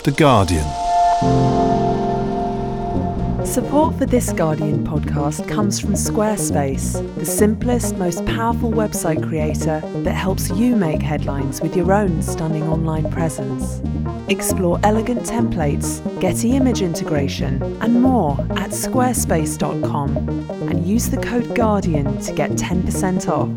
The Guardian. Support for this Guardian podcast comes from Squarespace, the simplest, most powerful website creator that helps you make headlines with your own stunning online presence. Explore elegant templates, Getty image integration, and more at squarespace.com and use the code GUARDIAN to get 10% off.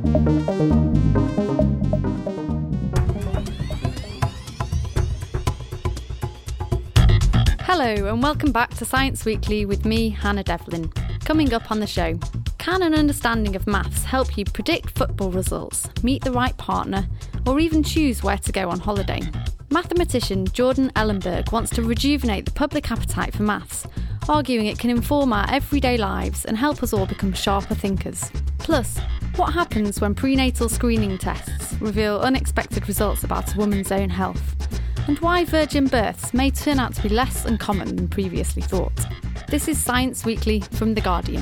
Hello and welcome back to Science Weekly with me, Hannah Devlin. Coming up on the show, can an understanding of maths help you predict football results, meet the right partner, or even choose where to go on holiday? Mathematician Jordan Ellenberg wants to rejuvenate the public appetite for maths, arguing it can inform our everyday lives and help us all become sharper thinkers. Plus, what happens when prenatal screening tests reveal unexpected results about a woman's own health? And why virgin births may turn out to be less uncommon than previously thought. This is Science Weekly from The Guardian.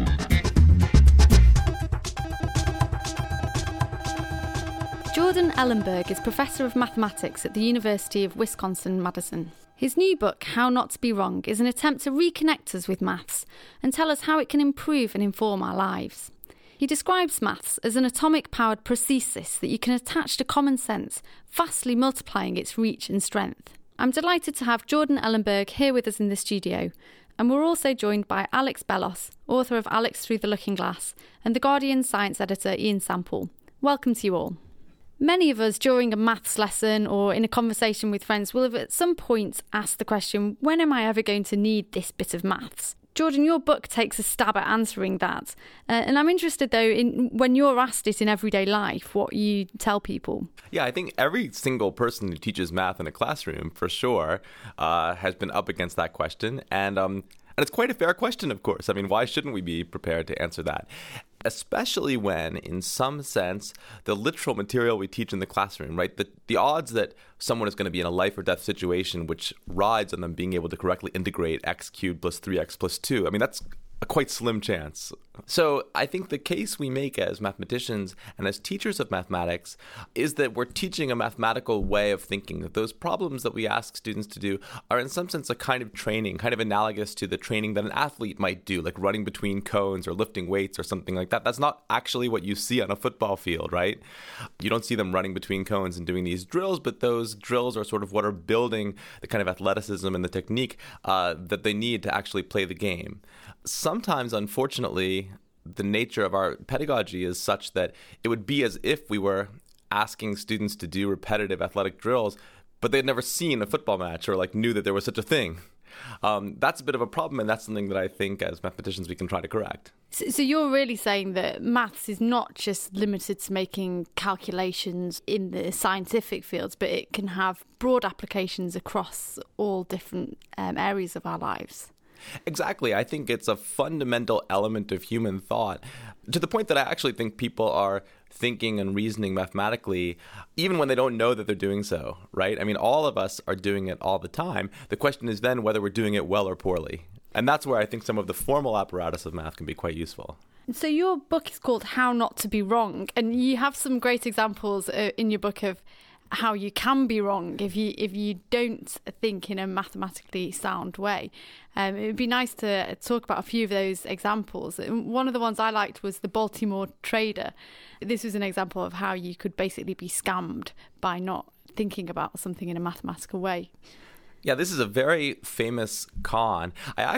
Jordan Ellenberg is Professor of Mathematics at the University of Wisconsin-Madison. His new book, How Not to Be Wrong, is an attempt to reconnect us with maths and tell us how it can improve and inform our lives. He describes maths as an atomic-powered prosthesis that you can attach to common sense, vastly multiplying its reach and strength. I'm delighted to have Jordan Ellenberg here with us in the studio, and we're also joined by Alex Bellos, author of Alex Through the Looking Glass, and The Guardian science editor Ian Sample. Welcome to you all. Many of us, during a maths lesson or in a conversation with friends, will have at some point asked the question, when am I ever going to need this bit of maths? Jordan, your book takes a stab at answering that. And I'm interested, though, in when you're asked it in everyday life, what you tell people. Yeah, I think every single person who teaches math in a classroom, for sure, has been up against that question. And it's quite a fair question, of course. I mean, why shouldn't we be prepared to answer that? Especially when, in some sense, the literal material we teach in the classroom, right? The odds that someone is going to be in a life or death situation which rides on them being able to correctly integrate x cubed plus 3x plus 2, I mean, that's a quite slim chance. So I think the case we make as mathematicians and as teachers of mathematics is that we're teaching a mathematical way of thinking, that those problems that we ask students to do are in some sense a kind of training, kind of analogous to the training that an athlete might do, like running between cones or lifting weights or something like that. That's not actually what you see on a football field, right? You don't see them running between cones and doing these drills, but those drills are sort of what are building the kind of athleticism and the technique that they need to actually play the game. Sometimes, unfortunately, the nature of our pedagogy is such that it would be as if we were asking students to do repetitive athletic drills, but they'd never seen a football match or knew that there was such a thing. That's a bit of a problem, and that's something that I think as mathematicians we can try to correct. So you're really saying that maths is not just limited to making calculations in the scientific fields, but it can have broad applications across all different areas of our lives. Exactly. I think it's a fundamental element of human thought, to the point that I actually think people are thinking and reasoning mathematically even when they don't know that they're doing so, right? I mean, all of us are doing it all the time. The question is then whether we're doing it well or poorly. And that's where I think some of the formal apparatus of math can be quite useful. So your book is called How Not to Be Wrong, and you have some great examples in your book of how you can be wrong if you don't think in a mathematically sound way. It would be nice to talk about a few of those examples. One of the ones I liked was the Baltimore trader. This was an example of how you could basically be scammed by not thinking about something in a mathematical way. Yeah, this is a very famous con.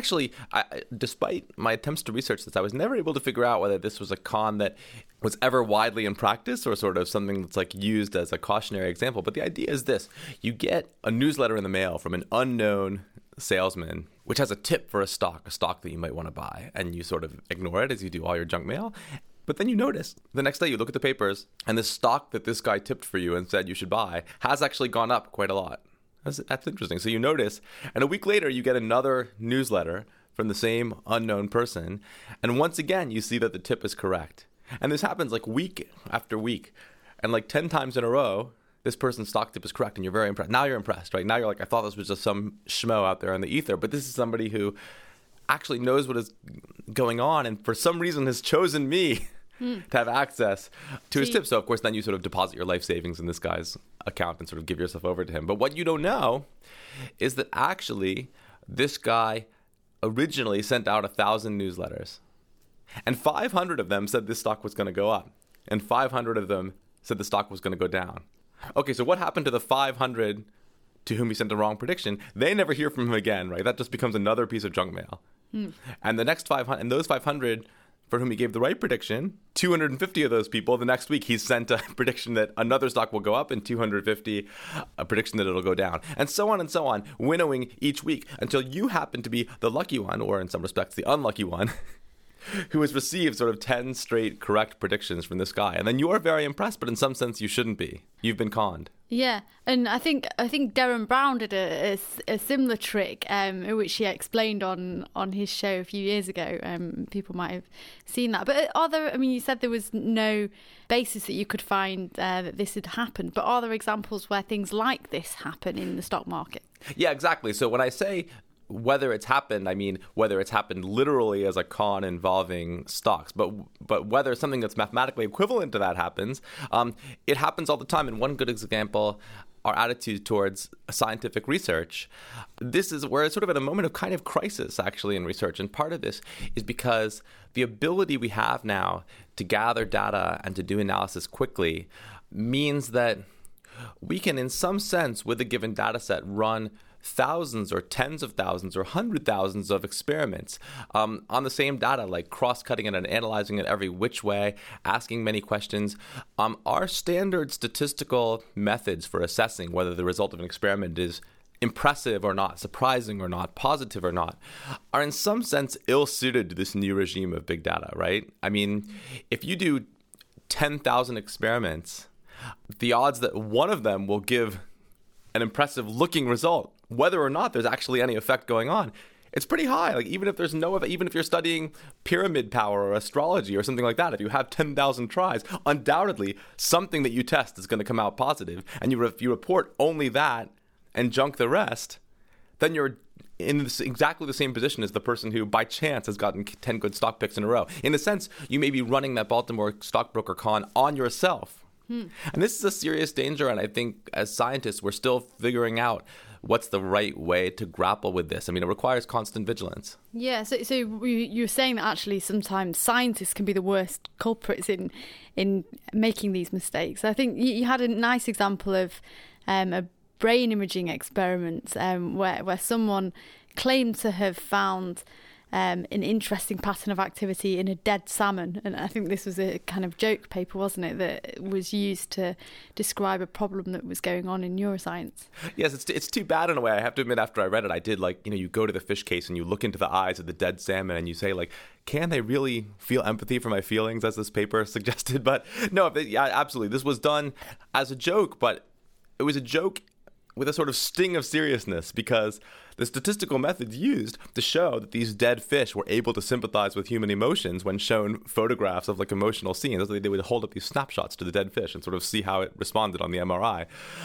Despite my attempts to research this, I was never able to figure out whether this was a con that was ever widely in practice or sort of something that's used as a cautionary example. But the idea is this. You get a newsletter in the mail from an unknown salesman, which has a tip for a stock that you might want to buy. And you sort of ignore it as you do all your junk mail. But then you notice the next day you look at the papers and the stock that this guy tipped for you and said you should buy has actually gone up quite a lot. That's interesting. So you notice, and a week later you get another newsletter from the same unknown person, and once again you see that the tip is correct. And this happens week after week, and 10 times in a row, this person's stock tip is correct, and you're very impressed. Now you're impressed, right? Now you're I thought this was just some schmo out there in the ether, but this is somebody who actually knows what is going on, and for some reason has chosen me to have access to his tips. So, of course, then you sort of deposit your life savings in this guy's account and sort of give yourself over to him. But what you don't know is that actually this guy originally sent out 1,000 newsletters. And 500 of them said this stock was going to go up. And 500 of them said the stock was going to go down. Okay, so what happened to the 500 to whom he sent the wrong prediction? They never hear from him again, right? That just becomes another piece of junk mail. And the next 500, and those 500 for whom he gave the right prediction, 250 of those people, the next week he's sent a prediction that another stock will go up, and 250 a prediction that it'll go down, and so on, winnowing each week until you happen to be the lucky one, or in some respects the unlucky one, who has received sort of 10 straight correct predictions from this guy. And then you are very impressed, but in some sense you shouldn't be. You've been conned. Yeah, and I think Derren Brown did a similar trick, which he explained on his show a few years ago. People might have seen that. But you said there was no basis that you could find that this had happened. But are there examples where things like this happen in the stock market? Yeah, exactly. So when I say whether it's happened, I mean whether it's happened literally as a con involving stocks, but whether something that's mathematically equivalent to that happens, it happens all the time. And one good example, our attitude towards scientific research. This is where it's sort of at a moment of kind of crisis, actually, in research. And part of this is because the ability we have now to gather data and to do analysis quickly means that we can, in some sense, with a given data set, run thousands or tens of thousands or 100,000s of experiments on the same data, like cross-cutting it and analyzing it every which way, asking many questions. Our standard statistical methods for assessing whether the result of an experiment is impressive or not, surprising or not, positive or not, are in some sense ill-suited to this new regime of big data, right? I mean, if you do 10,000 experiments, the odds that one of them will give an impressive looking result, whether or not there's actually any effect going on, it's pretty high. Like even if you're studying pyramid power or astrology or something like that, if you have 10,000 tries, undoubtedly something that you test is going to come out positive. And if you report only that and junk the rest, then you're in exactly the same position as the person who by chance has gotten 10 good stock picks in a row. In a sense, you may be running that Baltimore stockbroker con on yourself. And this is a serious danger, and I think as scientists, we're still figuring out what's the right way to grapple with this. I mean, it requires constant vigilance. Yeah, so you're saying that actually sometimes scientists can be the worst culprits in making these mistakes. I think you had a nice example of a brain imaging experiment where someone claimed to have found an interesting pattern of activity in a dead salmon. And I think this was a kind of joke paper, wasn't it, that was used to describe a problem that was going on in neuroscience. Yes, it's too bad in a way. I have to admit, after I read it, I did you go to the fish case and you look into the eyes of the dead salmon and you say, can they really feel empathy for my feelings, as this paper suggested? But no, absolutely. This was done as a joke, but it was a joke with a sort of sting of seriousness, because the statistical methods used to show that these dead fish were able to sympathize with human emotions when shown photographs of emotional scenes. They would hold up these snapshots to the dead fish and sort of see how it responded on the MRI.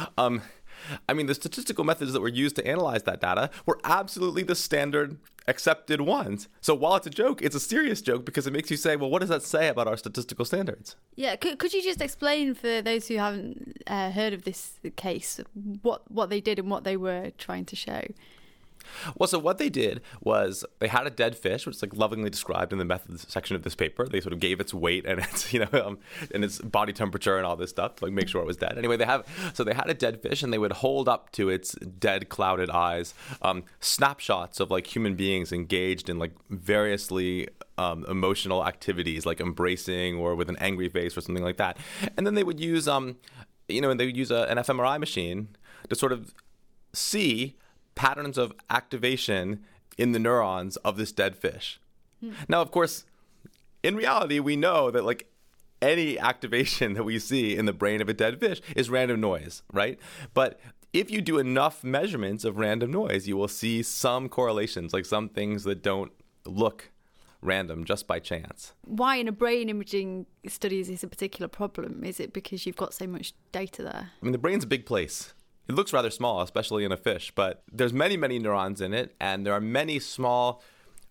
The statistical methods that were used to analyze that data were absolutely the standard accepted ones. So while it's a joke, it's a serious joke because it makes you say, well, what does that say about our statistical standards? Yeah, could you just explain for those who haven't heard of this case what they did and what they were trying to show? Well, so what they did was they had a dead fish, which is lovingly described in the methods section of this paper. They sort of gave its weight and its, and its body temperature and all this stuff to make sure it was dead. Anyway, they had a dead fish, and they would hold up to its dead, clouded eyes snapshots of human beings engaged in variously emotional activities, like embracing or with an angry face or something like that. And then they would use and they would use an fMRI machine to sort of see patterns of activation in the neurons of this dead fish. Now, of course, in reality, we know that any activation that we see in the brain of a dead fish is random noise, right? But if you do enough measurements of random noise, you will see some correlations, some things that don't look random just by chance. Why in a brain imaging study is this a particular problem? Is it because you've got so much data there? The brain's a big place. It looks rather small, especially in a fish, but there's many, many neurons in it, and there are many small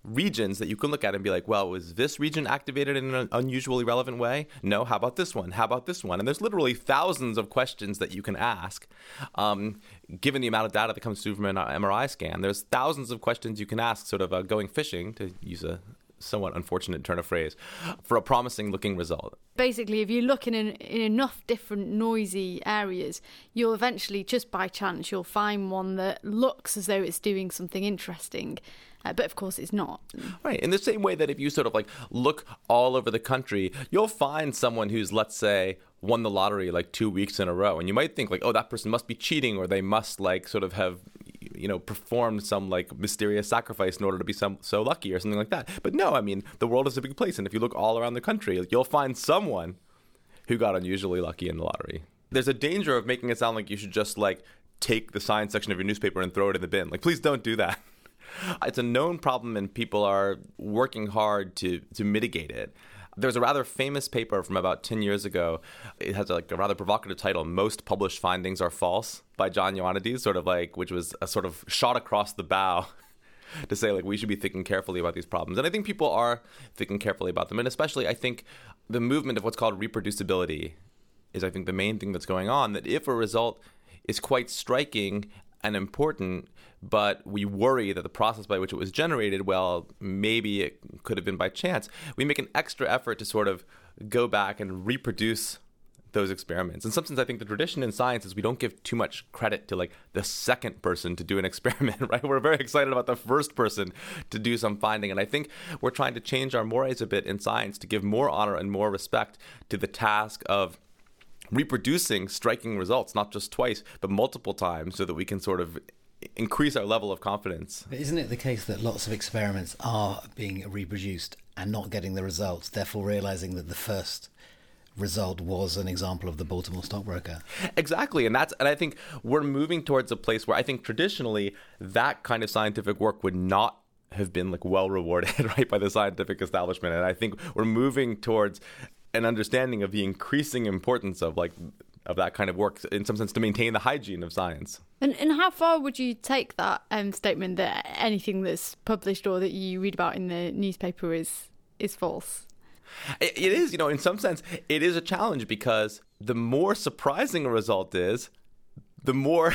regions that you can look at and be like, well, was this region activated in an unusually relevant way? No. How about this one? How about this one? And there's literally thousands of questions that you can ask. Given the amount of data that comes through from an MRI scan, there's thousands of questions you can ask, sort of going fishing, to use a somewhat unfortunate turn of phrase, for a promising looking result. Basically, if you look in enough different noisy areas, you'll eventually, just by chance, you'll find one that looks as though it's doing something interesting. But of course it's not. Right. In the same way that if you sort of like look all over the country, you'll find someone who's, let's say, won the lottery like 2 weeks in a row. And you might think like, oh, that person must be cheating, or they must like sort of have, performed some like mysterious sacrifice in order to be so lucky or something like that. But no, I mean, the world is a big place. And if you look all around the country, you'll find someone who got unusually lucky in the lottery. There's a danger of making it sound like you should just like take the science section of your newspaper and throw it in the bin. Like, please don't do that. It's a known problem and people are working hard to mitigate it. There's a rather famous paper from about 10 years ago. It has a rather provocative title, Most Published Findings Are False, by John Ioannidis, which was a sort of shot across the bow to say like we should be thinking carefully about these problems. And I think people are thinking carefully about them. And especially I think the movement of what's called reproducibility is I think the main thing that's going on, that if a result is quite striking and important, but we worry that the process by which it was generated, well, maybe it could have been by chance, we make an extra effort to sort of go back and reproduce those experiments. In some sense, I think the tradition in science is we don't give too much credit to like the second person to do an experiment, right? We're very excited about the first person to do some finding. And I think we're trying to change our mores a bit in science to give more honor and more respect to the task of reproducing striking results, not just twice, but multiple times, so that we can sort of increase our level of confidence. But isn't it the case that lots of experiments are being reproduced and not getting the results, therefore realizing that the first result was an example of the Baltimore stockbroker? Exactly. And I think we're moving towards a place where I think traditionally that kind of scientific work would not have been like well rewarded, right, by the scientific establishment. And I think we're moving towards an understanding of the increasing importance of that kind of work, in some sense, to maintain the hygiene of science. And how far would you take that statement that anything that's published or that you read about in the newspaper is false? It is, in some sense, it is a challenge, because the more surprising a result is, the more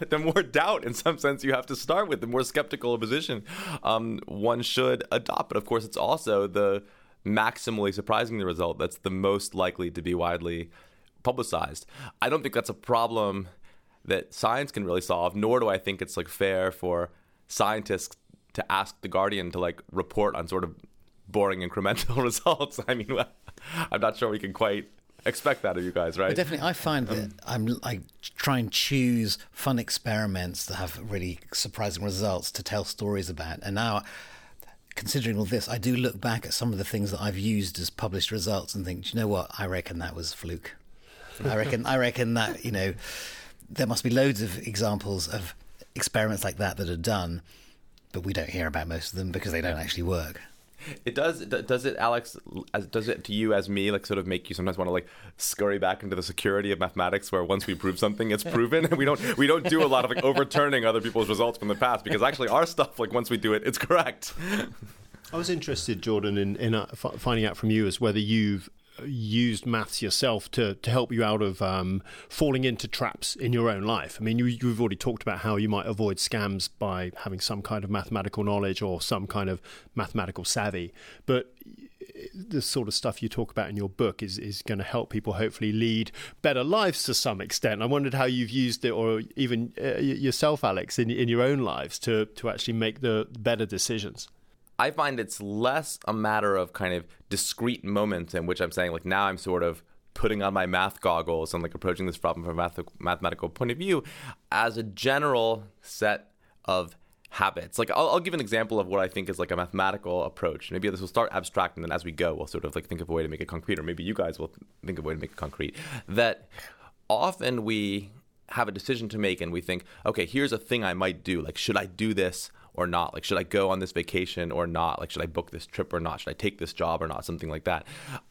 doubt, in some sense, you have to start with, the more skeptical a position one should adopt. But of course, it's also the maximally surprising the result that's the most likely to be widely publicized. I don't think that's a problem that science can really solve, nor do I think it's like fair for scientists to ask The Guardian to like report on sort of boring incremental results. I mean, I'm not sure we can quite expect that of you guys, right? But definitely, I find that I try and choose fun experiments that have really surprising results to tell stories about. And now, considering all this, I do look back at some of the things that I've used as published results and think, do you know what? I reckon that was fluke. I reckon that, there must be loads of examples of experiments like that are done, but we don't hear about most of them because they don't actually work. It does it, Alex, does it to you as me, like sort of make you sometimes want to like scurry back into the security of mathematics, where once we prove something, it's proven, and we don't do a lot of like overturning other people's results from the past, because actually our stuff, like once we do it, it's correct. I was interested, Jordan, in finding out from you as whether you've used maths yourself to help you out of falling into traps in your own life. I mean, you've already talked about how you might avoid scams by having some kind of mathematical knowledge or some kind of mathematical savvy. But the sort of stuff you talk about in your book is going to help people hopefully lead better lives to some extent. I wondered how you've used it, or even yourself, Alex, in your own lives to actually make the better decisions. I find it's less a matter of kind of discrete moments in which I'm saying, like, now I'm sort of putting on my math goggles and like approaching this problem from a mathematical point of view, as a general set of habits. Like, I'll give an example of what I think is like a mathematical approach. Maybe this will start abstract, and then as we go, we'll sort of like think of a way to make it concrete, or maybe you guys will think of a way to make it concrete. That often we have a decision to make and we think, okay, here's a thing I might do. Like, should I do this or not? Like, should I go on this vacation or not? Like, should I book this trip or not? Should I take this job or not? Something like that.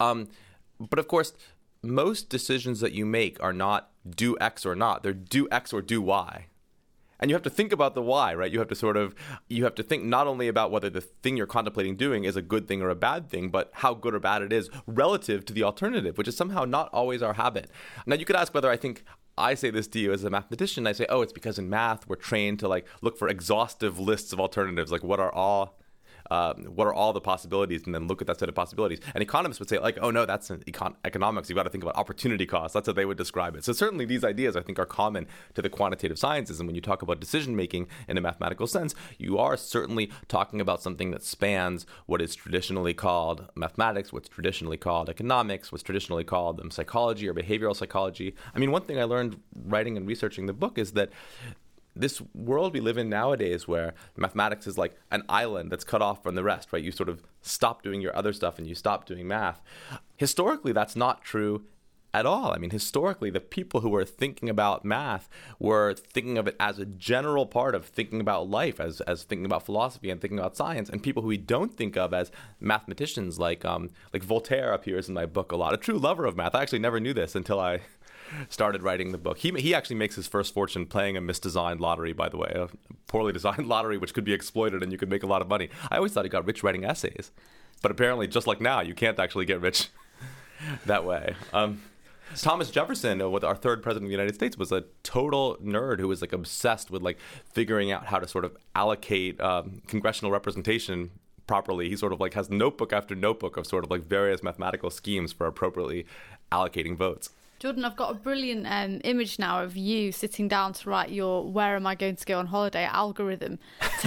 But of course, most decisions that you make are not do X or not. They're do X or do Y. And you have to think about the why, right? You have to think not only about whether the thing you're contemplating doing is a good thing or a bad thing, but how good or bad it is relative to the alternative, which is somehow not always our habit. Now, you could ask whether I say this to you as a mathematician. I say, oh, it's because in math we're trained to look for exhaustive lists of alternatives, like what are all the possibilities, and then look at that set of possibilities. And economists would say, oh no, that's in economics. You've got to think about opportunity costs. That's how they would describe it. So certainly these ideas, I think, are common to the quantitative sciences. And when you talk about decision making in a mathematical sense, you are certainly talking about something that spans what is traditionally called mathematics, what's traditionally called economics, what's traditionally called psychology or behavioral psychology. I mean, one thing I learned writing and researching the book is that this world we live in nowadays, where mathematics is like an island that's cut off from the rest, right? You sort of stop doing your other stuff and you stop doing math. Historically, that's not true at all. I mean, historically, the people who were thinking about math were thinking of it as a general part of thinking about life, as thinking about philosophy and thinking about science. And people who we don't think of as mathematicians, like Voltaire appears in my book a lot, a true lover of math. I actually never knew this until I started writing the book. He actually makes his first fortune playing a misdesigned lottery, by the way, a poorly designed lottery which could be exploited and you could make a lot of money. I always thought he got rich writing essays, but apparently, just like now, you can't actually get rich that way. Thomas Jefferson, our third president of the United States, was a total nerd who was obsessed with figuring out how to sort of allocate congressional representation properly. He sort of has notebook after notebook of sort of various mathematical schemes for appropriately allocating votes. Jordan, I've got a brilliant image now of you sitting down to write your "Where am I going to go on holiday?" algorithm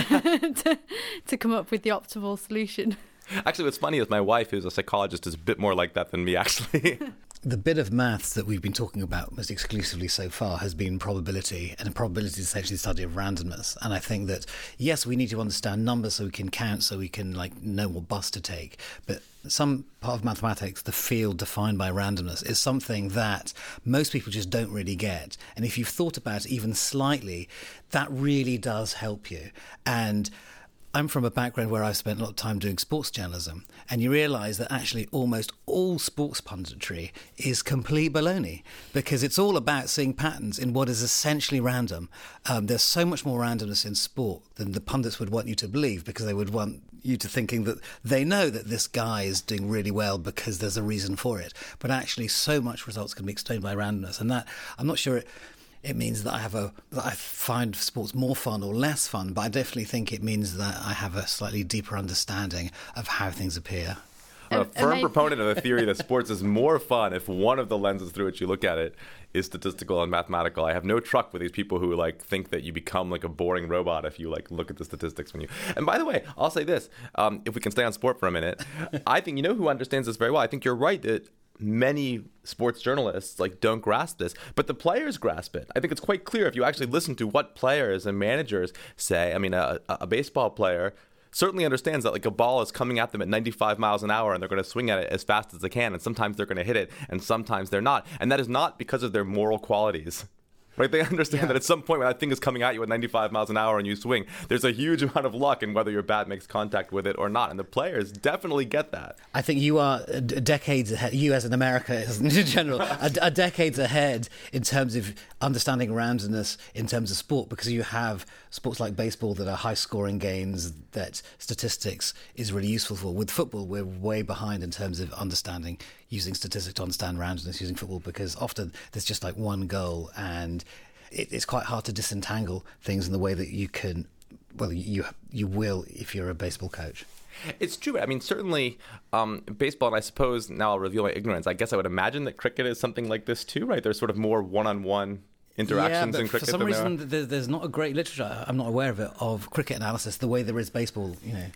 to come up with the optimal solution. Actually, what's funny is my wife, who's a psychologist, is a bit more like that than me, actually. The bit of maths that we've been talking about most exclusively so far has been probability, and probability is essentially the study of randomness. And I think that, yes, we need to understand numbers so we can count, so we can know what bus to take. But some part of mathematics, the field defined by randomness, is something that most people just don't really get. And if you've thought about it even slightly, that really does help you. And I'm from a background where I've spent a lot of time doing sports journalism, and you realise that actually almost all sports punditry is complete baloney, because it's all about seeing patterns in what is essentially random. There's so much more randomness in sport than the pundits would want you to believe, because they would want you to thinking that they know that this guy is doing really well because there's a reason for it. But actually so much results can be explained by randomness, and that I'm not sure it means that I find sports more fun or less fun, but I definitely think it means that I have a slightly deeper understanding of how things appear. I'm a firm proponent of the theory that sports is more fun if one of the lenses through which you look at it is statistical and mathematical. I have no truck with these people who think that you become a boring robot if you look at the statistics when you. And by the way, I'll say this: if we can stay on sport for a minute, I think who understands this very well. I think you're right that many sports journalists don't grasp this, but the players grasp it. I think it's quite clear if you actually listen to what players and managers say. I mean, a baseball player certainly understands that a ball is coming at them at 95 miles an hour and they're going to swing at it as fast as they can, and sometimes they're going to hit it and sometimes they're not, and that is not because of their moral qualities. Right? They understand that at some point when that thing is coming at you at 95 miles an hour and you swing, there's a huge amount of luck in whether your bat makes contact with it or not. And the players definitely get that. I think you are decades ahead, you as an America in general, are decades ahead in terms of understanding randomness in terms of sport, because you have sports like baseball that are high-scoring games that statistics is really useful for. With football, we're way behind in terms of understanding, using statistics to understand randomness using football, because often there's just one goal, and it's quite hard to disentangle things in the way that you can, well, you will if you're a baseball coach. It's true. I mean, certainly baseball, and I suppose now I'll reveal my ignorance, I guess I would imagine that cricket is something like this too, right? There's sort of more one-on-one interactions in cricket. For some reason, there's not a great literature, I'm not aware of it, of cricket analysis the way there is baseball.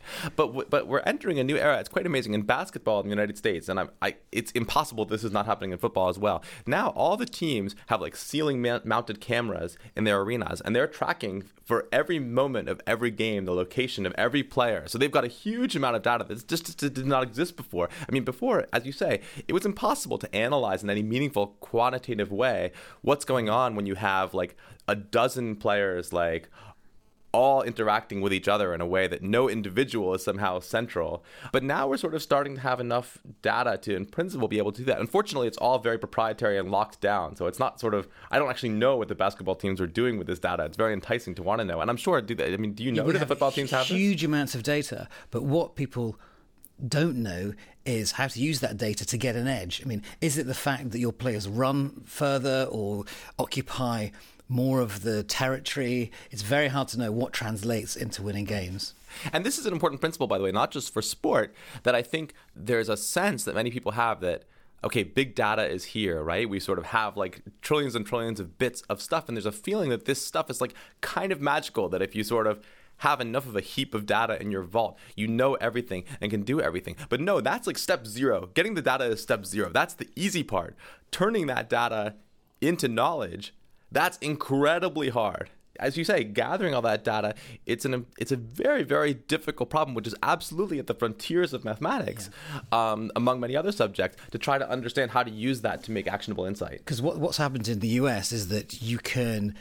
But we're entering a new era. It's quite amazing in basketball in the United States, and it's impossible this is not happening in football as well. Now all the teams have ceiling mounted cameras in their arenas, and they're tracking for every moment of every game the location of every player. So they've got a huge amount of data that just did not exist before. I mean, before, as you say, it was impossible to analyze in any meaningful quantitative way what's going on when you have a dozen players all interacting with each other in a way that no individual is somehow central. But now we're sort of starting to have enough data to, in principle, be able to do that. Unfortunately, it's all very proprietary and locked down. So it's not sort of, I don't actually know what the basketball teams are doing with this data. It's very enticing to want to know. And I'm sure, do you know that the football teams have huge amounts of data? But what people don't know is how to use that data to get an edge. I mean, is it the fact that your players run further or occupy more of the territory? It's very hard to know what translates into winning games. And this is an important principle, by the way, not just for sport, that I think there's a sense that many people have that, okay, big data is here, right? We sort of have like trillions and trillions of bits of stuff, and there's a feeling that this stuff is like kind of magical, that if you sort of have enough of a heap of data in your vault, you know everything and can do everything. But no, that's like step zero. Getting the data is step zero. That's the easy part. Turning that data into knowledge, that's incredibly hard. As you say, gathering all that data, it's a very, very difficult problem, which is absolutely at the frontiers of mathematics, among many other subjects, to try to understand how to use that to make actionable insight. Because what's happened in the US is that you can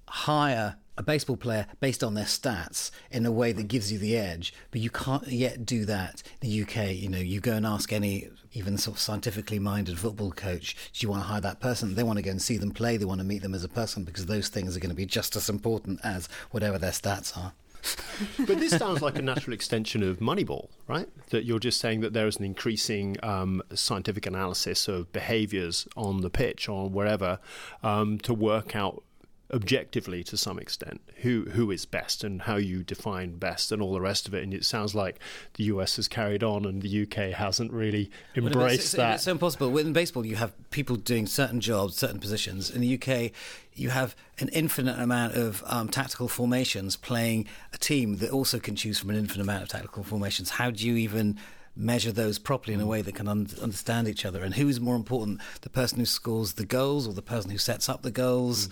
hire a baseball player based on their stats in a way that gives you the edge, but you can't yet do that in the UK. You go and ask any even sort of scientifically minded football coach, do you want to hire that person? They want to go and see them play. They want to meet them as a person, because those things are going to be just as important as whatever their stats are. But this sounds like a natural extension of Moneyball, right? That you're just saying that there is an increasing scientific analysis of behaviours on the pitch or wherever to work out objectively, to some extent, who is best and how you define best and all the rest of it. And it sounds like the US has carried on and the UK hasn't really embraced that. It's so impossible. In baseball, you have people doing certain jobs, certain positions. In the UK, you have an infinite amount of tactical formations playing a team that also can choose from an infinite amount of tactical formations. How do you even measure those properly in a way that can understand each other? And who is more important, the person who scores the goals or the person who sets up the goals?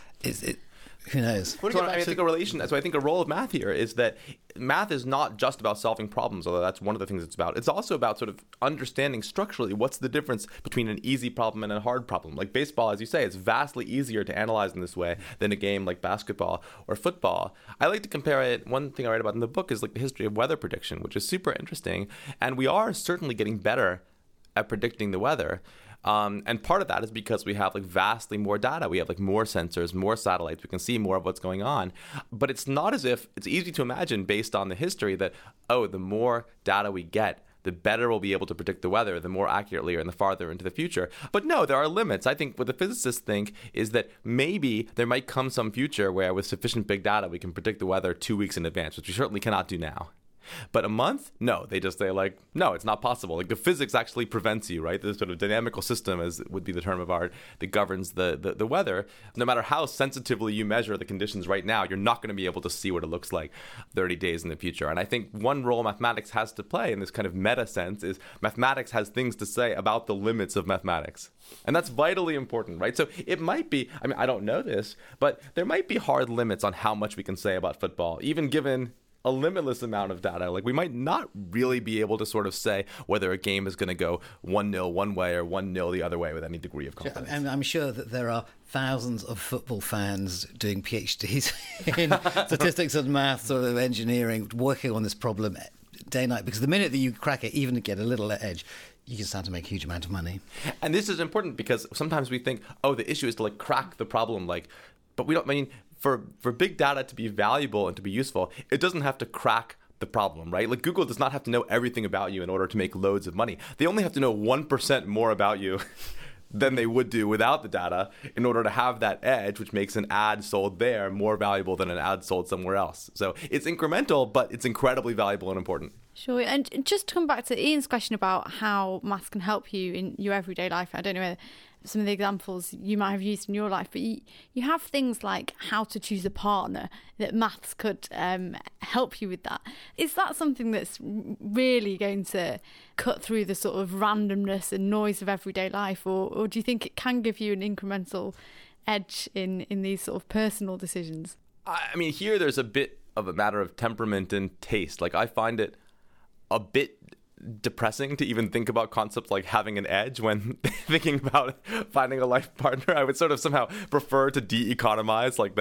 Who knows? I think a role of math here is that math is not just about solving problems, although that's one of the things it's about. It's also about sort of understanding structurally what's the difference between an easy problem and a hard problem. Like baseball, as you say, it's vastly easier to analyze in this way than a game like basketball or football. I like to compare it, one thing I write about in the book is like the history of weather prediction, which is super interesting. And we are certainly getting better at predicting the weather. And part of that is because we have like vastly more data. We have like more sensors, more satellites. We can see more of what's going on. But it's not as if it's easy to imagine based on the history that, the more data we get, the better we'll be able to predict the weather, the more accurately and the farther into the future. But no, there are limits. I think what the physicists think is that maybe there might come some future where with sufficient big data, we can predict the weather 2 weeks in advance, which we certainly cannot do now. But a month? No, they're like, no, it's not possible. Like the physics actually prevents you, right? The sort of dynamical system, as would be the term of art, that governs the weather. No matter how sensitively you measure the conditions right now, you're not going to be able to see what it looks like 30 days in the future. And I think one role mathematics has to play in this kind of meta sense is mathematics has things to say about the limits of mathematics. And that's vitally important, right? So it might be, I don't know this, but there might be hard limits on how much we can say about football, even given a limitless amount of data. Like we might not really be able to sort of say whether a game is going to go 1-0 one way or 1-0 the other way with any degree of confidence. And I'm sure that there are thousands of football fans doing PhDs in statistics and maths or engineering, working on this problem day and night, because the minute that you crack it, even to get a little edge, you can start to make a huge amount of money. And this is important because sometimes we think, the issue is to like crack the problem, but we don't, for big data to be valuable and to be useful, it doesn't have to crack the problem, right? Like Google does not have to know everything about you in order to make loads of money. They only have to know 1% more about you than they would do without the data in order to have that edge, which makes an ad sold there more valuable than an ad sold somewhere else. So it's incremental, but it's incredibly valuable and important. Sure. And just to come back to Ian's question about how maths can help you in your everyday life, I don't know whether some of the examples you might have used in your life, but you have things like how to choose a partner, that maths could help you with that. Is that something that's really going to cut through the sort of randomness and noise of everyday life, or do you think it can give you an incremental edge in these sort of personal decisions? Here there's a bit of a matter of temperament and taste. Like I find it a bit depressing to even think about concepts like having an edge when thinking about finding a life partner. I would sort of somehow prefer to de-economize like that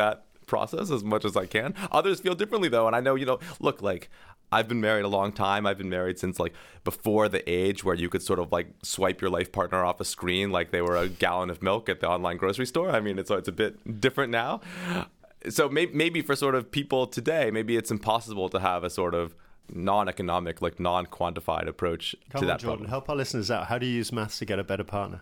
process as much as I can. Others feel differently, though. And I know, look, like, I've been married a long time. I've been married since like before the age where you could sort of like swipe your life partner off a screen like they were a gallon of milk at the online grocery store. I mean, it's a bit different now. So maybe for sort of people today, maybe it's impossible to have a sort of non-economic, like non-quantified approach to that Jordan, problem. help our listeners out. How do you use maths to get a better partner?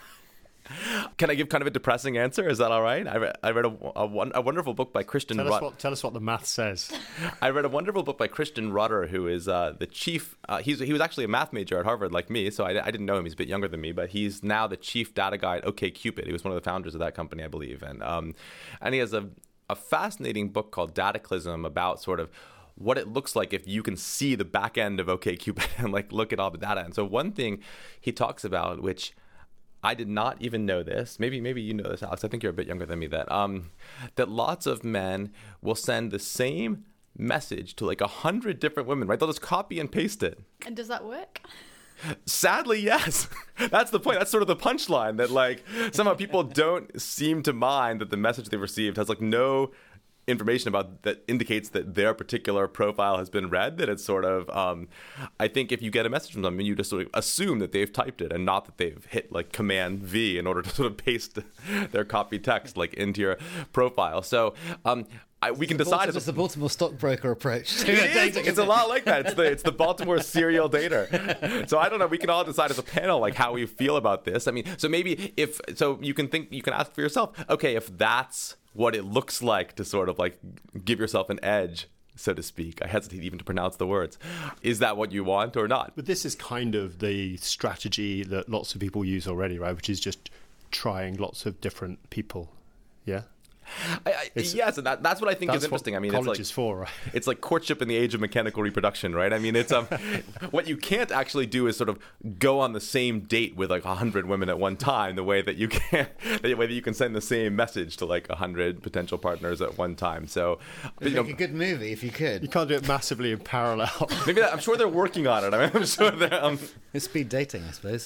Can I give kind of a depressing answer? Is that all right? I read a wonderful book by Christian Rudder. Tell us what the math says. I read a wonderful book by Christian Rudder, who is the chief. He was actually a math major at Harvard, like me, so I didn't know him. He's a bit younger than me, but he's now the chief data guy at OkCupid. He was one of the founders of that company, I believe, and he has a fascinating book called Dataclysm about sort of what it looks like if you can see the back end of OkCupid and like look at all the data. And so one thing he talks about, which I did not even know this. Maybe you know this, Alex. I think you're a bit younger than me. That lots of men will send the same message to like 100 different women, right? They'll just copy and paste it. And does that work? Sadly, yes. That's the point. That's sort of the punchline, that like somehow people don't seem to mind that the message they've received has like no information about that indicates that their particular profile has been read. That it's sort of I think if you get a message from them, you just sort of assume that they've typed it and not that they've hit like Command V in order to sort of paste their copy text like into your profile. So we can decide. It's the Baltimore stockbroker approach. It's a lot like that. It's the Baltimore serial dater. So I don't know. We can all decide as a panel like how we feel about this. I mean, so maybe you can ask for yourself. Okay, if that's what it looks like to sort of like give yourself an edge, so to speak. I hesitate even to pronounce the words. Is that what you want or not? But this is kind of the strategy that lots of people use already, right? Which is just trying lots of different people. Yeah. Yes, and that's what I think is interesting. I mean, college is for, right? It's like courtship in the age of mechanical reproduction, right? I mean, it's what you can't actually do is sort of go on the same date with like 100 women at one time. The way that you can send the same message to like 100 potential partners at one time. So, it'd make a good movie if you could. You can't do it massively in parallel. Maybe I'm sure they're working on it. I mean, I'm sure they're. It's speed dating, I suppose.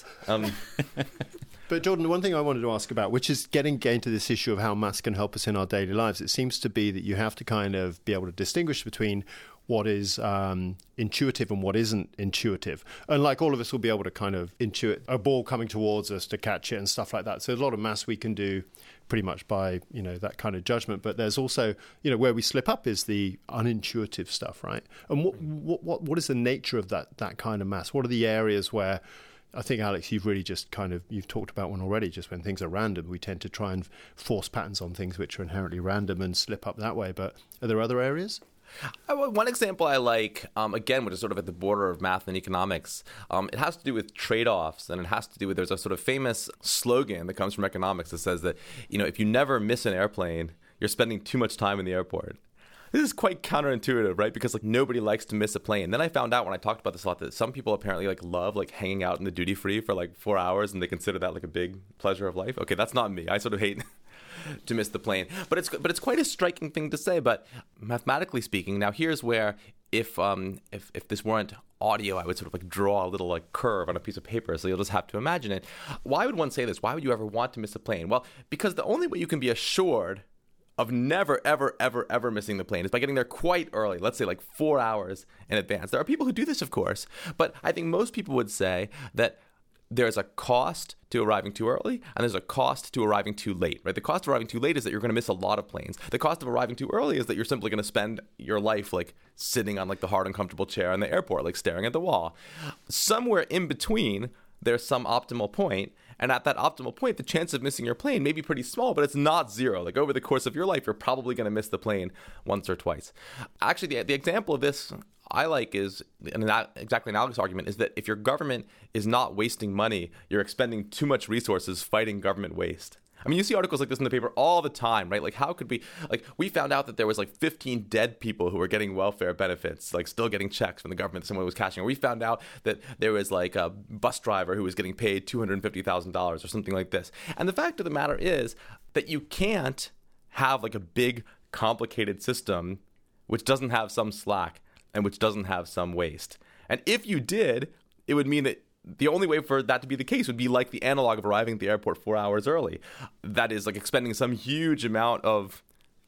But Jordan, one thing I wanted to ask about, which is getting into this issue of how maths can help us in our daily lives, it seems to be that you have to kind of be able to distinguish between what is intuitive and what isn't intuitive. And like all of us will be able to kind of intuit a ball coming towards us to catch it and stuff like that. So a lot of maths we can do pretty much by, that kind of judgment. But there's also, where we slip up is the unintuitive stuff, right? And what is the nature of that kind of maths? What are the areas where... I think, Alex, you've really just you've talked about one already, just when things are random, we tend to try and force patterns on things which are inherently random and slip up that way. But are there other areas? One example I like, again, which is sort of at the border of math and economics, it has to do with trade-offs, and it has to do with, there's a sort of famous slogan that comes from economics that says that, if you never miss an airplane, you're spending too much time in the airport. This is quite counterintuitive, right? Because like nobody likes to miss a plane. Then I found out when I talked about this a lot that some people apparently like love like hanging out in the duty free for like 4 hours, and they consider that like a big pleasure of life. Okay, that's not me. I sort of hate to miss the plane. But it's quite a striking thing to say. But mathematically speaking, now here's where if this weren't audio, I would sort of like draw a little like curve on a piece of paper, so you'll just have to imagine it. Why would one say this? Why would you ever want to miss a plane? Well, because the only way you can be assured of never, ever, ever, ever missing the plane is by getting there quite early, let's say like 4 hours in advance. There are people who do this, of course, but I think most people would say that there's a cost to arriving too early and there's a cost to arriving too late, right? The cost of arriving too late is that you're going to miss a lot of planes. The cost of arriving too early is that you're simply going to spend your life like sitting on like the hard, uncomfortable chair in the airport, like staring at the wall. Somewhere in between, there's some optimal point. And at that optimal point, the chance of missing your plane may be pretty small, but it's not zero. Like over the course of your life, you're probably going to miss the plane once or twice. Actually, the example of this I like is an exactly analogous argument is that if your government is not wasting money, you're expending too much resources fighting government waste. I mean, you see articles like this in the paper all the time, right? Like, how could we found out that there was like 15 dead people who were getting welfare benefits, like still getting checks from the government someone was cashing. Or we found out that there was like a bus driver who was getting paid $250,000 or something like this. And the fact of the matter is that you can't have like a big, complicated system which doesn't have some slack and which doesn't have some waste. And if you did, it would mean that the only way for that to be the case would be like the analog of arriving at the airport 4 hours early. That is like expending some huge amount of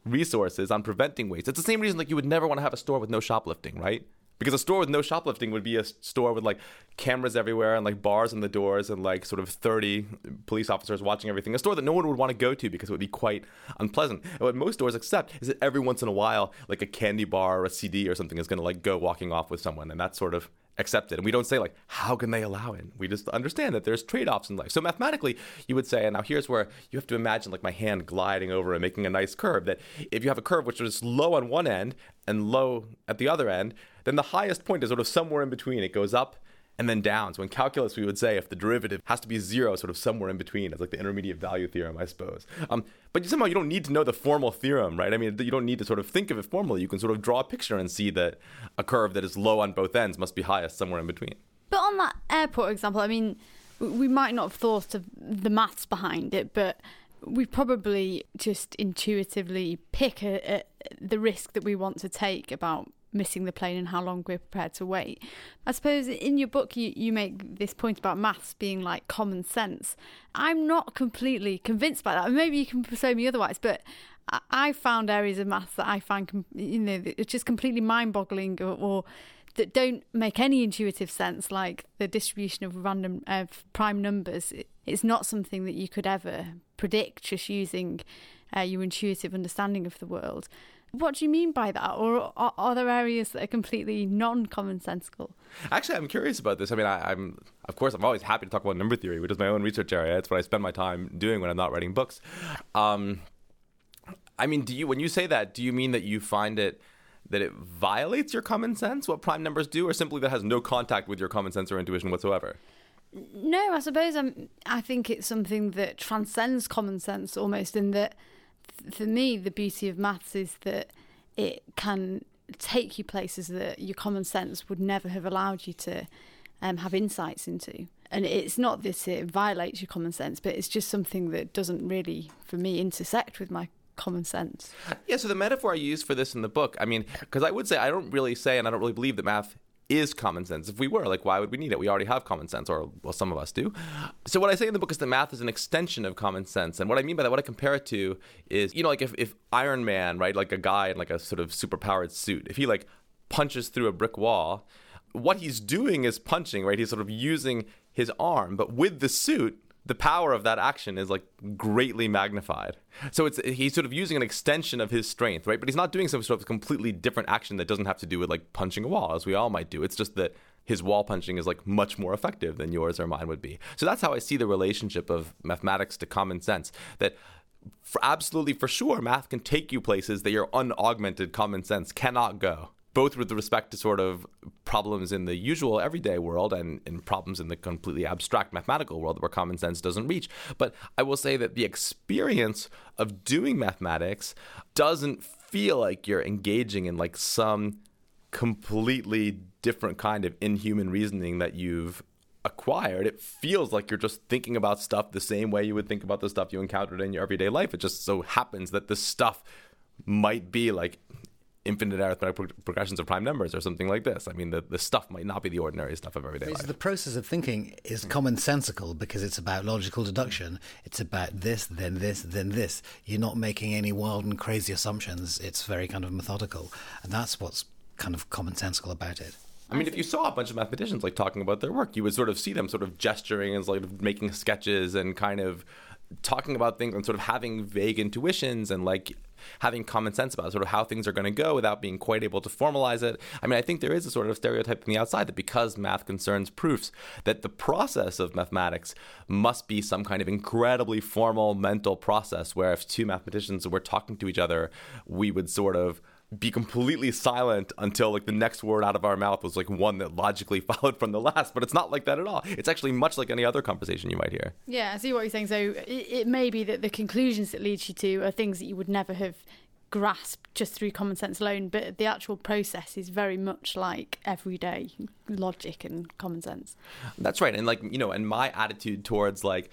resources on preventing waste. It's the same reason like you would never want to have a store with no shoplifting, right? Because a store with no shoplifting would be a store with like cameras everywhere and like bars on the doors and like sort of 30 police officers watching everything. A store that no one would want to go to because it would be quite unpleasant. And what most stores accept is that every once in a while, like a candy bar or a CD or something is going to like go walking off with someone, and that's sort of accepted. And we don't say like, how can they allow it? We just understand that there's trade-offs in life. So mathematically, you would say, and now here's where you have to imagine like my hand gliding over and making a nice curve, that if you have a curve which is low on one end and low at the other end, then the highest point is sort of somewhere in between. It goes up and then down. So in calculus, we would say if the derivative has to be zero, sort of somewhere in between. It's like the intermediate value theorem, I suppose. But somehow you don't need to know the formal theorem, right? I mean, you don't need to sort of think of it formally. You can sort of draw a picture and see that a curve that is low on both ends must be highest somewhere in between. But on that airport example, I mean, we might not have thought of the maths behind it, but we probably just intuitively pick the risk that we want to take about missing the plane and how long we're prepared to wait. I suppose in your book you make this point about maths being like common sense. I'm not completely convinced by that. Maybe you can persuade me otherwise, but I found areas of maths that I find it's just completely mind-boggling or that don't make any intuitive sense, like the distribution of prime numbers. It's not something that you could ever predict just using your intuitive understanding of the world. What do you mean by that? Or are there areas that are completely non-commonsensical? Actually, I'm curious about this. I mean, I'm always happy to talk about number theory, which is my own research area. It's what I spend my time doing when I'm not writing books. I mean, when you say that, do you mean that you find that it violates your common sense, what prime numbers do, or simply that has no contact with your common sense or intuition whatsoever? No, I suppose I think it's something that transcends common sense almost, in that for me, the beauty of maths is that it can take you places that your common sense would never have allowed you to have insights into. And it's not that it violates your common sense, but it's just something that doesn't really, for me, intersect with my common sense. Yeah, so the metaphor I use for this in the book, I mean, because I would say, I don't really say, and I don't really believe that math is common sense. If we were, like, why would we need it? We already have common sense, or, well, some of us do. So what I say in the book is that math is an extension of common sense. And what I mean by that, what I compare it to is, like if Iron Man, right, like a guy in like a sort of superpowered suit, if he like punches through a brick wall, what he's doing is punching, right? He's sort of using his arm, but with the suit, the power of that action is like greatly magnified. So he's sort of using an extension of his strength, right? But he's not doing some sort of completely different action that doesn't have to do with like punching a wall, as we all might do. It's just that his wall punching is like much more effective than yours or mine would be. So that's how I see the relationship of mathematics to common sense. That absolutely for sure, math can take you places that your unaugmented common sense cannot go, both with respect to sort of problems in the usual everyday world and problems in the completely abstract mathematical world where common sense doesn't reach. But I will say that the experience of doing mathematics doesn't feel like you're engaging in like some completely different kind of inhuman reasoning that you've acquired. It feels like you're just thinking about stuff the same way you would think about the stuff you encountered in your everyday life. It just so happens that this stuff might be like infinite arithmetic progressions of prime numbers or something like this. I mean, the stuff might not be the ordinary stuff of everyday life. The process of thinking is commonsensical because it's about logical deduction. It's about this, then this, then this. You're not making any wild and crazy assumptions. It's very kind of methodical. And that's what's kind of commonsensical about it. I mean, if you saw a bunch of mathematicians like talking about their work, you would sort of see them sort of gesturing and sort of making sketches and kind of talking about things and sort of having vague intuitions and like having common sense about sort of how things are going to go without being quite able to formalize it. I mean, I think there is a sort of stereotype from the outside that because math concerns proofs, that the process of mathematics must be some kind of incredibly formal mental process where if two mathematicians were talking to each other, we would sort of be completely silent until like the next word out of our mouth was like one that logically followed from the last. But it's not like that at all. It's actually much like any other conversation you might hear. Yeah, I see what you're saying. So it may be that the conclusions it leads you to are things that you would never have grasped just through common sense alone, but the actual process is very much like everyday logic and common sense. That's right. And like, and my attitude towards like,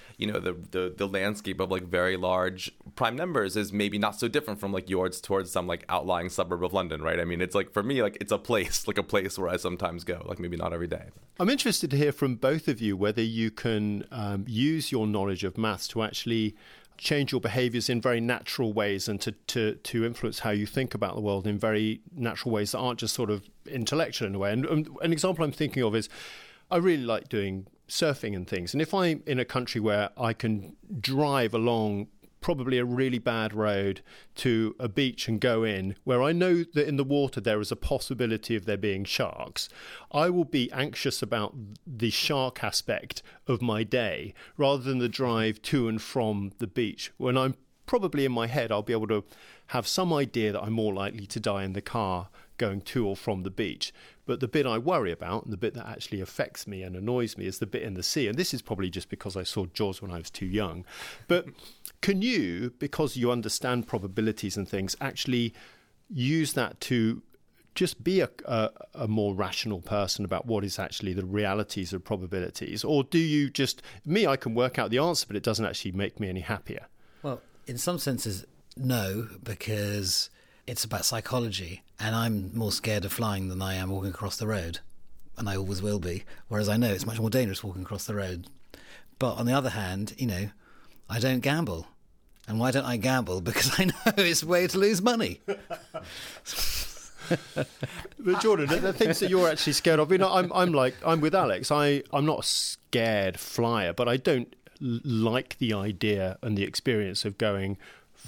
the landscape of like very large prime numbers is maybe not so different from like yours towards some like outlying suburb of London, right? I mean, it's like for me, like it's a place where I sometimes go, like maybe not every day. I'm interested to hear from both of you whether you can use your knowledge of maths to actually change your behaviors in very natural ways and to influence how you think about the world in very natural ways that aren't just sort of intellectual in a way. And an example I'm thinking of is I really like doing surfing and things. And if I'm in a country where I can drive along probably a really bad road to a beach and go in, where I know that in the water there is a possibility of there being sharks, I will be anxious about the shark aspect of my day rather than the drive to and from the beach. When I'm probably in my head, I'll be able to have some idea that I'm more likely to die in the car going to or from the beach. But the bit I worry about, and the bit that actually affects me and annoys me, is the bit in the sea. And this is probably just because I saw Jaws when I was too young. But can you, because you understand probabilities and things, actually use that to just be a more rational person about what is actually the realities of probabilities? Or do you just, me, I can work out the answer, but it doesn't actually make me any happier? Well, in some senses, no, because it's about psychology, and I'm more scared of flying than I am walking across the road, and I always will be, whereas I know it's much more dangerous walking across the road. But on the other hand, I don't gamble. And why don't I gamble? Because I know it's a way to lose money. But Jordan, the things that you're actually scared of, I'm with Alex. I'm not a scared flyer, but I don't like the idea and the experience of going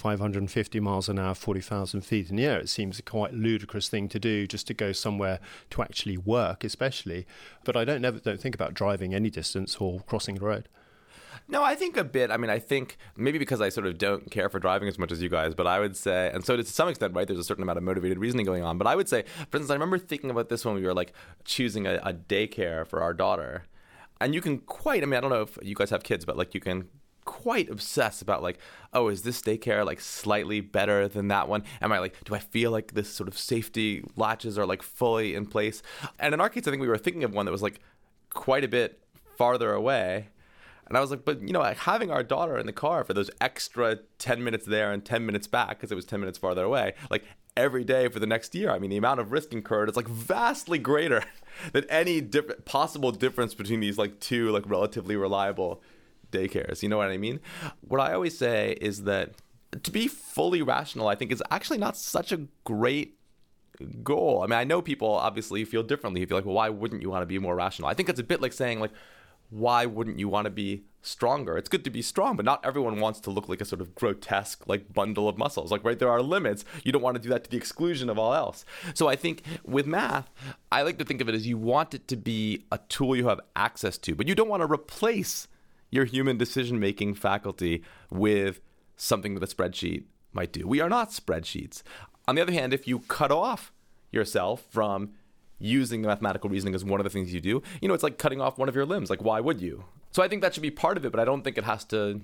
550 miles an hour, 40,000 feet in the air. It seems a quite ludicrous thing to do, just to go somewhere to actually work, especially. But I don't think about driving any distance or crossing a road. No, I think a bit. I mean, I think maybe because I sort of don't care for driving as much as you guys, but I would say, and so to some extent, right, there's a certain amount of motivated reasoning going on. But I would say, for instance, I remember thinking about this when we were like choosing a daycare for our daughter. And you can I don't know if you guys have kids, but like you can quite obsess about like, oh, is this daycare like slightly better than that one? Do I feel like this sort of safety latches are like fully in place? And in our case, I think we were thinking of one that was like quite a bit farther away. And I was like, but having our daughter in the car for those extra 10 minutes there and 10 minutes back, because it was 10 minutes farther away, like every day for the next year, I mean, the amount of risk incurred is like vastly greater than any possible difference between these like two like relatively reliable daycares. You know what I mean? What I always say is that to be fully rational, I think, is actually not such a great goal. I mean, I know people obviously feel differently. You feel like, well, why wouldn't you want to be more rational? I think it's a bit like saying, like, why wouldn't you want to be stronger? It's good to be strong, but not everyone wants to look like a sort of grotesque, like, bundle of muscles. Like, right, there are limits. You don't want to do that to the exclusion of all else. So I think with math, I like to think of it as you want it to be a tool you have access to, but you don't want to replace your human decision-making faculty with something that a spreadsheet might do. We are not spreadsheets. On the other hand, if you cut off yourself from using the mathematical reasoning as one of the things you do, it's like cutting off one of your limbs. Like, why would you? So I think that should be part of it, but I don't think it has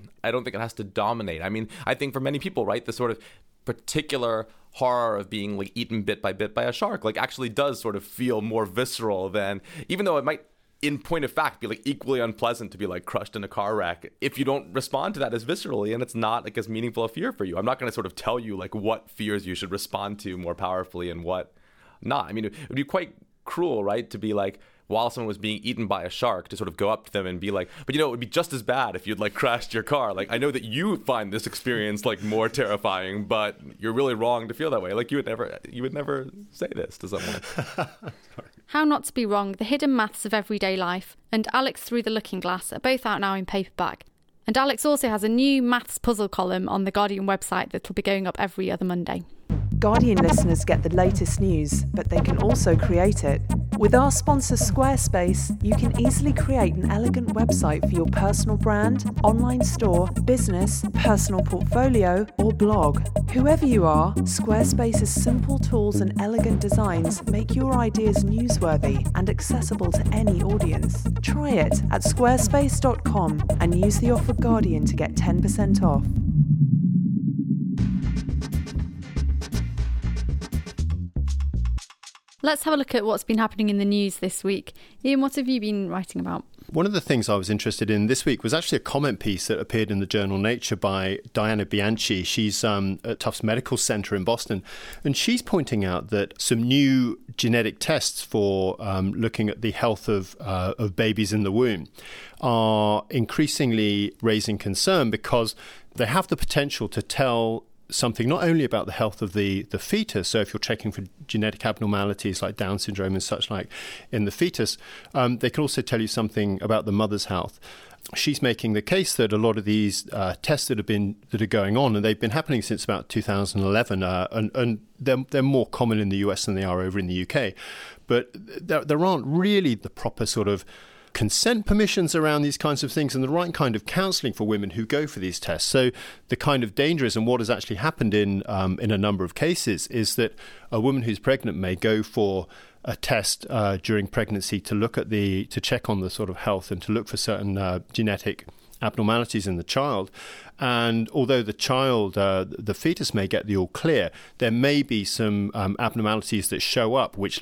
to dominate. I mean, I think for many people, right, the sort of particular horror of being like eaten bit by a shark, like actually does sort of feel more visceral than, even though it might in point of fact be like equally unpleasant to be like crushed in a car wreck, if you don't respond to that as viscerally and it's not like as meaningful a fear for you. I'm not going to sort of tell you like what fears you should respond to more powerfully and what not. I mean, it would be quite cruel, right, to be like, while someone was being eaten by a shark, to sort of go up to them and be like, but it would be just as bad if you'd like crashed your car. Like, I know that you find this experience like more terrifying, but you're really wrong to feel that way. Like, you would never say this to someone. How Not to Be Wrong, The Hidden Maths of Everyday Life, and Alex Through the Looking Glass are both out now in paperback. And Alex also has a new maths puzzle column on the Guardian website that will be going up every other Monday. Guardian listeners get the latest news, but they can also create it. With our sponsor Squarespace, you can easily create an elegant website for your personal brand, online store, business, personal portfolio, or blog. Whoever you are, Squarespace's simple tools and elegant designs make your ideas newsworthy and accessible to any audience. Try it at squarespace.com and use the offer Guardian to get 10% off. Let's have a look at what's been happening in the news this week. Ian, what have you been writing about? One of the things I was interested in this week was actually a comment piece that appeared in the journal Nature by Diana Bianchi. She's at Tufts Medical Center in Boston, and she's pointing out that some new genetic tests for looking at the health of babies in the womb are increasingly raising concern because they have the potential to tell something not only about the health of the fetus, so if you're checking for genetic abnormalities like Down syndrome and such like in the fetus, they can also tell you something about the mother's health. She's making the case that a lot of these tests that are going on, and they've been happening since about 2011, and they're more common in the US than they are over in the UK, but there aren't really the proper sort of consent permissions around these kinds of things and the right kind of counselling for women who go for these tests. So the kind of danger is, and what has actually happened in a number of cases, is that a woman who's pregnant may go for a test during pregnancy to check on the sort of health and to look for certain genetic abnormalities in the child. And although the fetus may get the all clear, there may be some abnormalities that show up, which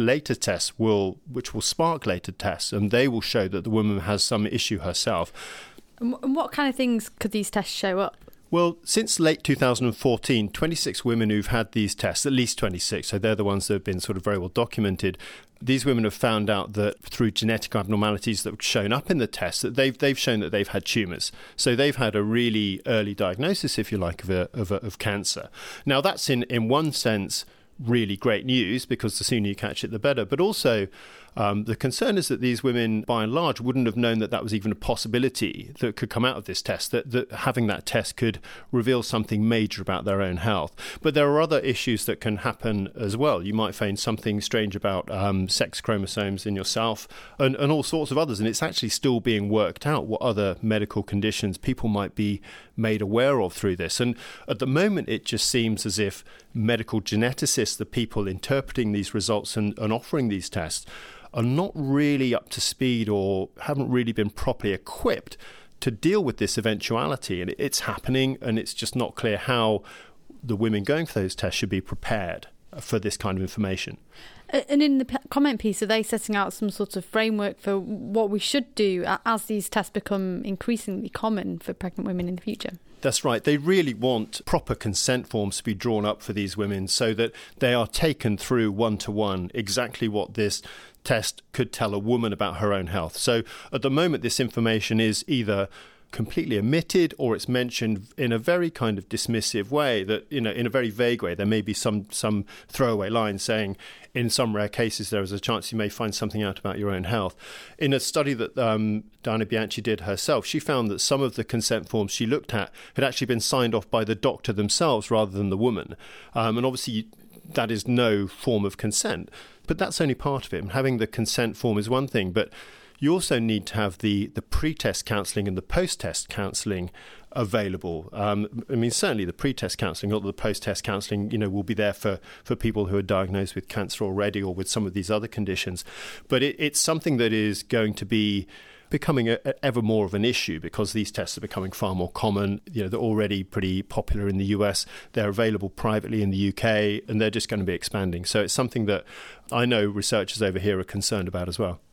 will spark later tests, and they will show that the woman has some issue herself. And what kind of things could these tests show up? Well, since late 2014, 26 women who've had these tests, at least 26, so they're the ones that have been sort of very well documented. These women have found out that through genetic abnormalities that have shown up in the test, that they've shown that they've had tumours. So they've had a really early diagnosis, if you like, of cancer. Now, that's in one sense really great news, because the sooner you catch it, the better. But also, the concern is that these women, by and large, wouldn't have known that was even a possibility that could come out of this test, that having that test could reveal something major about their own health. But there are other issues that can happen as well. You might find something strange about sex chromosomes in yourself and all sorts of others. And it's actually still being worked out what other medical conditions people might be made aware of through this. And at the moment, it just seems as if medical geneticists, the people interpreting these results and offering these tests, are not really up to speed or haven't really been properly equipped to deal with this eventuality. And it's happening, and it's just not clear how the women going for those tests should be prepared for this kind of information. And in the comment piece, are they setting out some sort of framework for what we should do as these tests become increasingly common for pregnant women in the future? That's right. They really want proper consent forms to be drawn up for these women so that they are taken through one-to-one exactly what this test could tell a woman about her own health. So at the moment, this information is either completely omitted or it's mentioned in a very kind of dismissive way, that, in a very vague way. There may be some throwaway line saying, in some rare cases, there is a chance you may find something out about your own health. In a study that Diana Bianchi did herself, she found that some of the consent forms she looked at had actually been signed off by the doctor themselves rather than the woman. And obviously, that is no form of consent. But that's only part of it. And having the consent form is one thing, but you also need to have the pre-test counselling and the post-test counselling available. Certainly the pre-test counselling, not the post-test counselling, will be there for people who are diagnosed with cancer already or with some of these other conditions. But it's something that is going to be becoming ever more of an issue because these tests are becoming far more common. They're already pretty popular in the US. They're available privately in the UK, and they're just going to be expanding. So it's something that I know researchers over here are concerned about as well.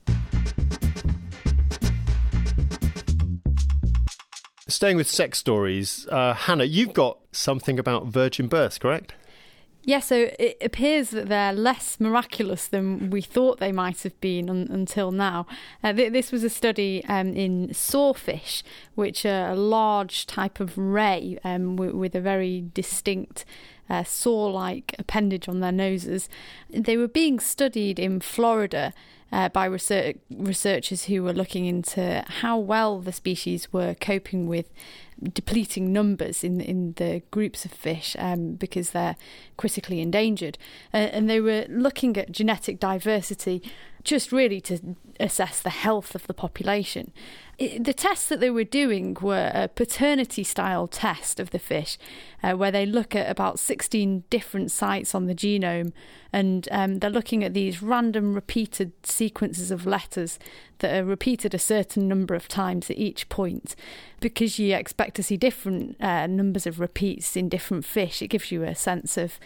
Staying with sex stories, Hannah, you've got something about virgin births, correct? Yeah, so it appears that they're less miraculous than we thought they might have been until now. This was a study in sawfish, which are a large type of ray with a very distinct saw-like appendage on their noses. They were being studied in Florida by researchers who were looking into how well the species were coping with depleting numbers in the groups of fish because they're critically endangered. And they were looking at genetic diversity just really to assess the health of the population. The tests that they were doing were a paternity-style test of the fish, where they look at about 16 different sites on the genome, and they're looking at these random repeated sequences of letters that are repeated a certain number of times at each point. Because you expect to see different numbers of repeats in different fish, it gives you a sense of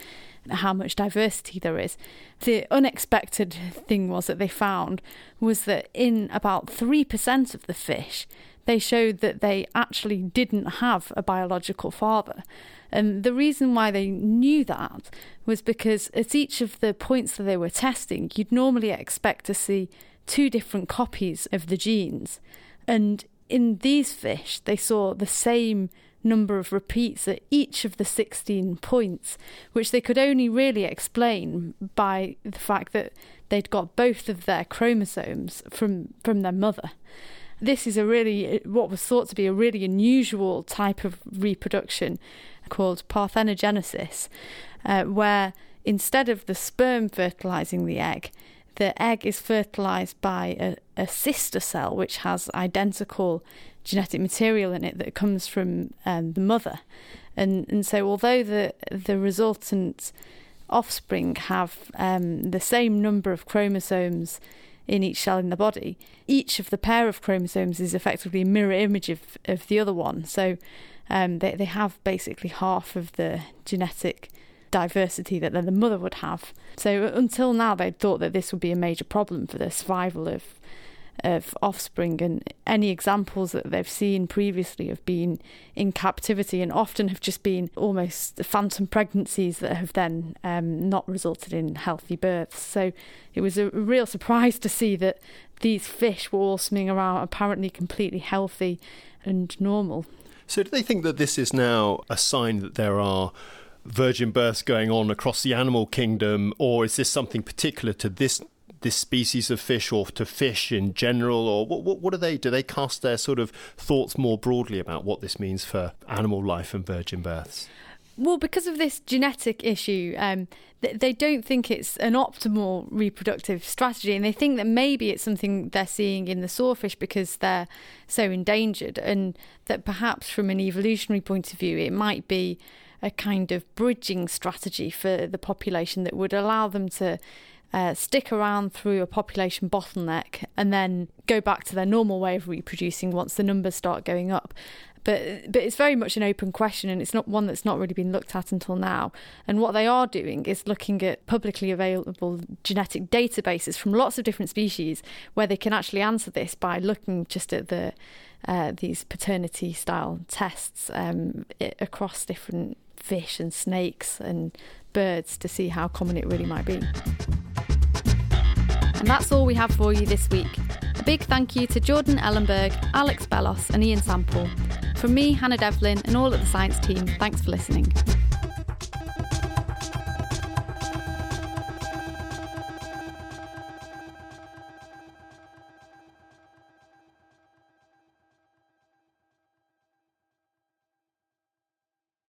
how much diversity there is. The unexpected thing that they found was that in about 3% of the fish, they showed that they actually didn't have a biological father. And the reason why they knew that was because at each of the points that they were testing, you'd normally expect to see 2 different copies of the genes. And in these fish, they saw the same number of repeats at each of the 16 points, which they could only really explain by the fact that they'd got both of their chromosomes from their mother. This is what was thought to be a really unusual type of reproduction called parthenogenesis, where instead of the sperm fertilising the egg is fertilised by a sister cell which has identical genetic material in it that comes from the mother. And so although the resultant offspring have the same number of chromosomes in each cell in the body, each of the pair of chromosomes is effectively a mirror image of the other one. So they have basically half of the genetic diversity that the mother would have. So until now, they'd thought that this would be a major problem for the survival of offspring, and any examples that they've seen previously have been in captivity and often have just been almost phantom pregnancies that have then not resulted in healthy births. So it was a real surprise to see that these fish were all swimming around apparently completely healthy and normal. So do they think that this is now a sign that there are virgin births going on across the animal kingdom, or is this something particular to this species of fish or to fish in general, or what do they cast their sort of thoughts more broadly about what this means for animal life and virgin births? Well, because of this genetic issue, they don't think it's an optimal reproductive strategy, and they think that maybe it's something they're seeing in the swordfish because they're so endangered, and that perhaps from an evolutionary point of view it might be a kind of bridging strategy for the population that would allow them to stick around through a population bottleneck and then go back to their normal way of reproducing once the numbers start going up. But it's very much an open question, and it's not one that's not really been looked at until now. And what they are doing is looking at publicly available genetic databases from lots of different species where they can actually answer this by looking just at these paternity-style tests across different fish and snakes and birds to see how common it really might be. And that's all we have for you this week. A big thank you to Jordan Ellenberg, Alex Bellos and Ian Sample. From me, Hannah Devlin, and all at the science team, thanks for listening.